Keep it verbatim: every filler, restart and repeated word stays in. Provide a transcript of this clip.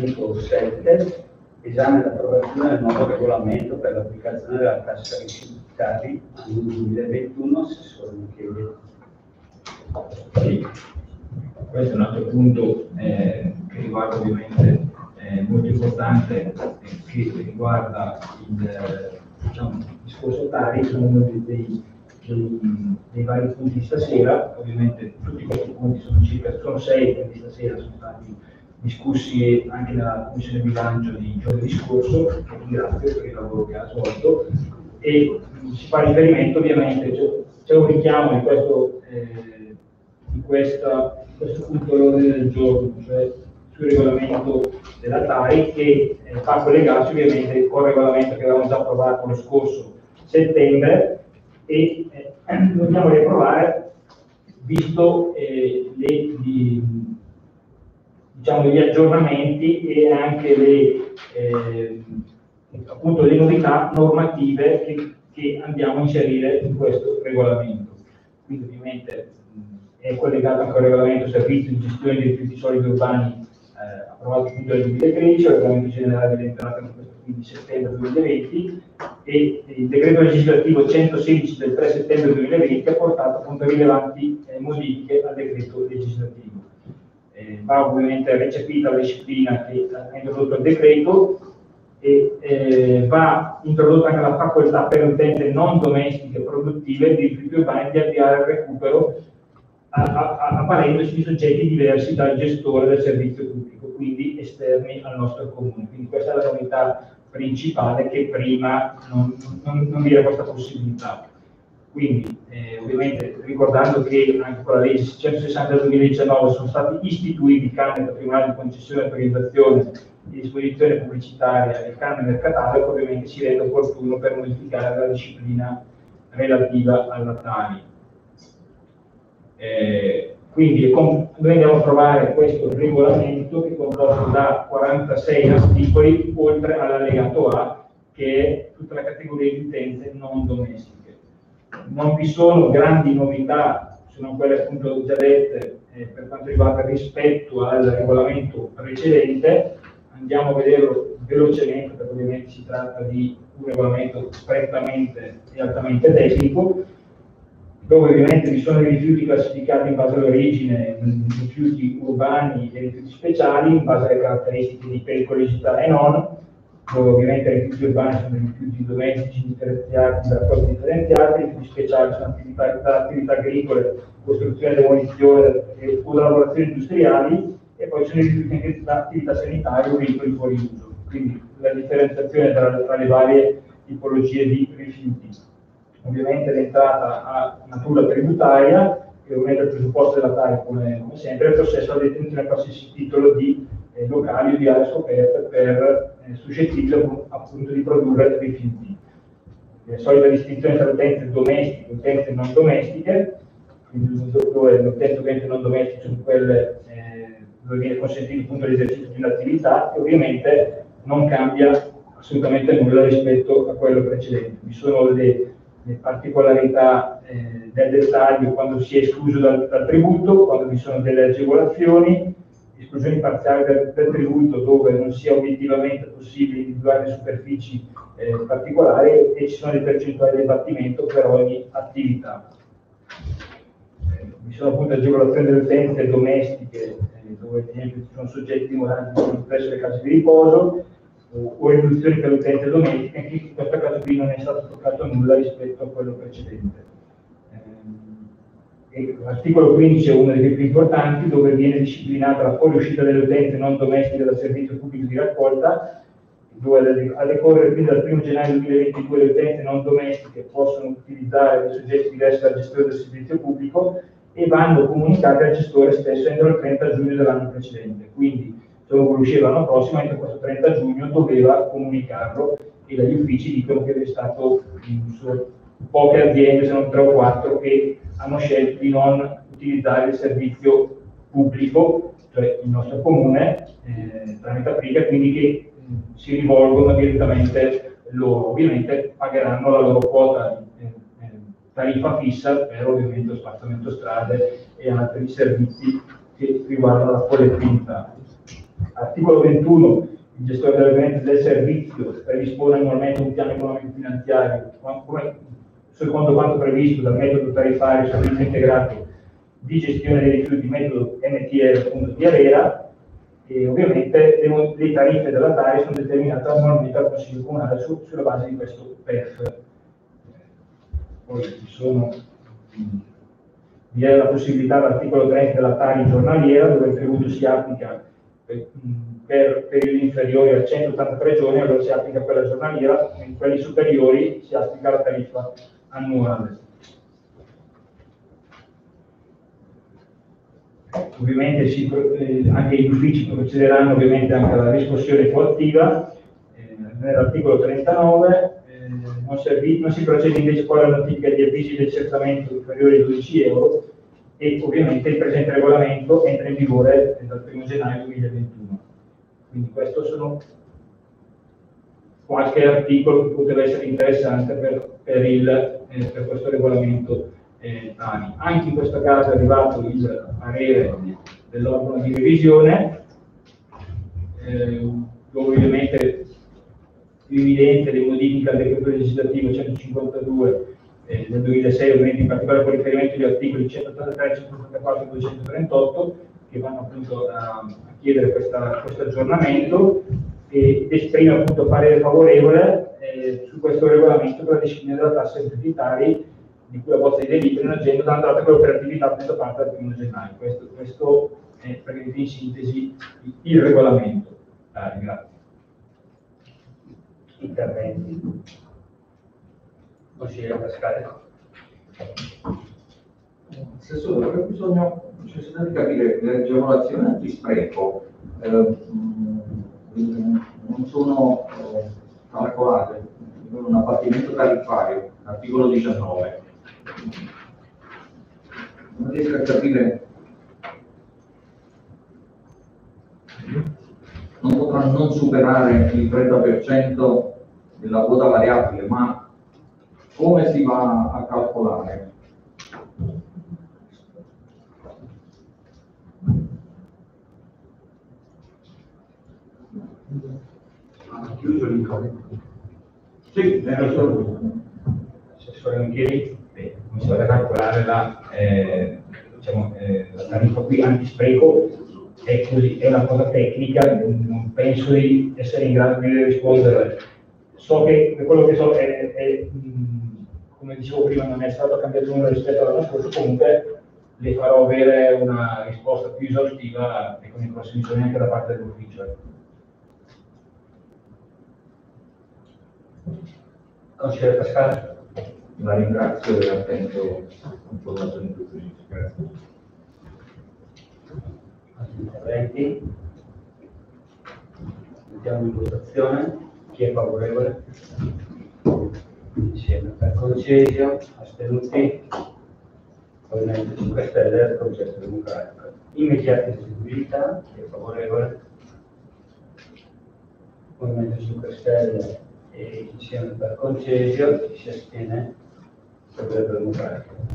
punto sette, esame ed approvazione del nuovo regolamento per l'applicazione della tassa rifiuti anno duemilaventuno, assessore Michele. Sì. Questo è un altro punto eh, che riguarda ovviamente eh, molto importante, eh, che riguarda il eh, diciamo, discorso Tari, sono uno dei, dei, dei, dei vari punti di stasera. Ovviamente tutti questi punti sono circa, sono sei, quindi stasera sono stati discussi anche nella commissione bilancio di giovedì scorso, che ringrazio per il lavoro che ha svolto, e si fa riferimento ovviamente, c'è un richiamo di questo, eh, di questa, di questo punto all'ordine del giorno, cioè sul regolamento della Tari, che eh, fa collegarsi ovviamente con il regolamento che avevamo già approvato lo scorso settembre, e eh, dobbiamo riapprovare visto eh, le, di, diciamo, gli aggiornamenti e anche le, eh, appunto, le novità normative che, che andiamo a inserire in questo regolamento. Quindi ovviamente mh, è collegato anche al regolamento servizio di gestione dei rifiuti solidi urbani eh, approvato appunto nel duemilatredici, il regolamento generale dell'entrata in questo quindi settembre duemilaventi, e il decreto legislativo centosedici del tre settembre duemilaventi ha portato appunto rilevanti eh, modifiche al decreto legislativo. Eh, va ovviamente recepita la disciplina che ha introdotto il decreto, e eh, va introdotta anche la facoltà per le utenze non domestiche produttive di rifiuti urbani di avviare il recupero avvalendosi di soggetti diversi dal gestore del servizio pubblico, quindi esterni al nostro comune. Quindi questa è la novità principale, che prima non, non, non vi era questa possibilità. Quindi eh, ovviamente ricordando che anche con la legge centosessanta del duemiladiciannove sono stati istituiti i canoni patrimoniali di concessione e autorizzazione di disposizione pubblicitaria e il canone del catalogo, ovviamente si rende opportuno per modificare la disciplina relativa alla Tari. Eh, quindi noi andiamo a trovare questo regolamento che è composto da quarantasei articoli, oltre all'allegato A, che è tutta la categoria di utenze non domestiche. Non vi sono grandi novità, sono quelle appunto già dette eh, per quanto riguarda rispetto al regolamento precedente. Andiamo a vederlo velocemente, perché ovviamente si tratta di un regolamento strettamente e altamente tecnico, dove ovviamente vi sono i rifiuti classificati in base all'origine, rifiuti urbani e rifiuti speciali, in base alle caratteristiche di pericolosità e non, dove ovviamente i rifiuti urbani sono i rifiuti domestici differenziati, da raccolta differenziati, i rifiuti speciali sono attività, attività agricole, costruzione, demolizione e o lavorazioni industriali, e poi sono i rifiuti anche da attività sanitarie o veicoli fuori uso. Quindi la differenziazione tra, tra le varie tipologie di rifiuti. Ovviamente l'entrata ha natura tributaria, e ovviamente il presupposto della Tari, come, come sempre, è il processo alla detenzione a qualsiasi titolo di eh, locali o di aree scoperte per eh, suscettibili appunto di produrre rifiuti. La solita distinzione tra utenze domestiche e utenze non domestiche, quindi dove le utenze non domestiche sono quelle eh, dove viene consentito appunto l'esercizio di un'attività, e ovviamente non cambia assolutamente nulla rispetto a quello precedente. Vi sono le le particolarità eh, del dettaglio quando si è escluso dal, dal tributo, quando vi sono delle agevolazioni, esclusioni parziali del, del tributo dove non sia obiettivamente possibile individuare superfici eh, particolari, e ci sono le percentuali di abbattimento per ogni attività. Eh, vi sono appunto agevolazioni delle utenze domestiche, eh, dove ad esempio ci sono soggetti dimoranti presso le case di riposo, o riduzioni per l'utenza domestica, anche in questo caso qui non è stato toccato nulla rispetto a quello precedente. Eh, L'articolo quindici è uno dei più importanti, dove viene disciplinata la fuoriuscita delle utenze non domestiche dal servizio pubblico di raccolta, dove a decorrere quindi dal primo gennaio duemilaventidue le utenze non domestiche possono utilizzare dei soggetti diversi dal gestore del servizio pubblico e vanno comunicate al gestore stesso entro il trenta giugno dell'anno precedente. Quindi solo che usciva l'anno prossimo, entro questo trenta giugno doveva comunicarlo, e dagli uffici dicono che è stato su poche aziende, se non tre o quattro, che hanno scelto di non utilizzare il servizio pubblico, cioè il nostro comune, eh, tramite Aprica, quindi che mh, si rivolgono direttamente loro. Ovviamente pagheranno la loro quota di eh, tariffa fissa per ovviamente lo spazzalamento strade e altri servizi che riguardano la collettività. Articolo ventuno, il gestore dell'evento del servizio predispone annualmente un piano economico finanziario, come, secondo quanto previsto dal metodo tariffario servizio integrato di gestione dei rifiuti, metodo M T R appunto di ARERA, e ovviamente le, le tariffe della Tari sono determinate annualmente dal Consiglio Comunale su, sulla base di questo P E F. Poi ci sono, vi è la possibilità dall'articolo trenta della Tari giornaliera, dove il tributo si applica per, per periodi inferiori a centottantatré giorni, allora si applica quella giornaliera, in quelli superiori si applica la tariffa annuale. Ovviamente si, eh, anche gli uffici procederanno ovviamente anche alla riscossione coattiva, eh, nell'articolo trentanove eh, non, servi, non si procede invece poi alla notifica di avvisi di accertamento inferiori a dodici euro e ovviamente il presente regolamento entra in vigore dal primo gennaio duemilaventuno. Quindi questo sono qualche articolo che poteva essere interessante per, per, il, eh, per questo regolamento. Eh, anche in questo caso è arrivato il parere dell'organo di revisione, eh, dove ovviamente è evidente le modifiche al decreto legislativo centocinquantadue eh, del duemilasei, ovviamente in particolare con riferimento agli articoli centottantatré, centottantaquattro e duecentotrentotto, che vanno appunto a, a chiedere questa, questo aggiornamento, ed esprime appunto parere favorevole eh, su questo regolamento per la disciplina della tassa identitaria di cui la bozza di delibera in agenda, dando data per l'operatività appunto a parte dal primo gennaio. Questo, questo è praticamente in sintesi il regolamento. Ah, grazie. Interventi. Consigliere Pascale. Assessore, avrei bisogno necessità di capire le agevolazioni antispreco eh, non sono eh, calcolate in un abbattimento tariffario, articolo diciannove. Non riesco a capire, non potrà non superare il trenta per cento della quota variabile, ma come si va a calcolare? Ha chiuso l'incontro. Sì, era solo assessore Micheli, cominciare a calcolare la, eh, diciamo, eh, la tariffa qui antispreco, è così, è una cosa tecnica, non penso di essere in grado di rispondere. So che quello che so è, è mh, come dicevo prima, non è stato cambiato nulla rispetto all'anno scorso, comunque le farò avere una risposta più esaustiva e con i prossimi giorni anche da parte dell'ufficio. Consigliere Pascale. La ringrazio e attendo informazioni più precise. Grazie. Altri interventi? Mettiamo in votazione. Chi è favorevole? Insieme per concesso, astenuti, Movimento cinque Stelle, Progetto Democratico. Immediata eseguibilità, chi è favorevole? Movimento cinque Stelle e insieme per concesso, chi si astiene? Progetto Democratico.